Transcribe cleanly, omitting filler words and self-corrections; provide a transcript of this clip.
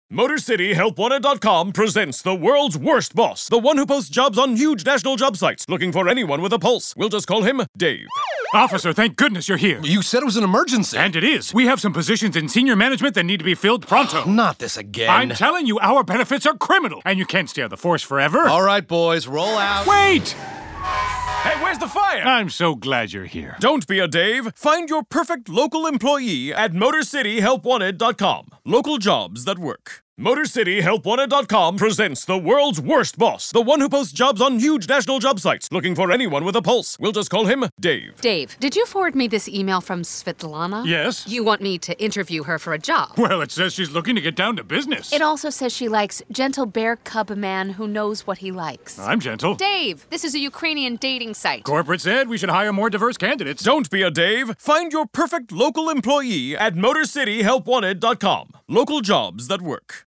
MotorCityHelpWanted.com presents the world's worst boss, the one who posts jobs on huge national job sites, looking for anyone with a pulse. We'll just call him Dave. Officer, thank goodness you're here. You said it was an emergency. And it is. We have some positions in senior management that need to be filled pronto. Not this again. I'm telling you, our benefits are criminal, and you can't stay on the force forever. All right, boys, roll out. Wait! Hey, where's the fire? I'm so glad you're here. Don't be a Dave. Find your perfect local employee at MotorCityHelpWanted.com. Local jobs that work. MotorCityHelpWanted.com presents the world's worst boss, the one who posts jobs on huge national job sites, looking for anyone with a pulse. We'll just call him Dave. Dave, did you forward me this email from Svetlana? Yes? You want me to interview her for a job? Well, it says she's looking to get down to business. It also says she likes gentle bear cub man who knows what he likes. I'm gentle. Dave, this is a Ukrainian dating site. Corporate said we should hire more diverse candidates. Don't be a Dave. Find your perfect local employee at MotorCityHelpWanted.com. Local jobs that work.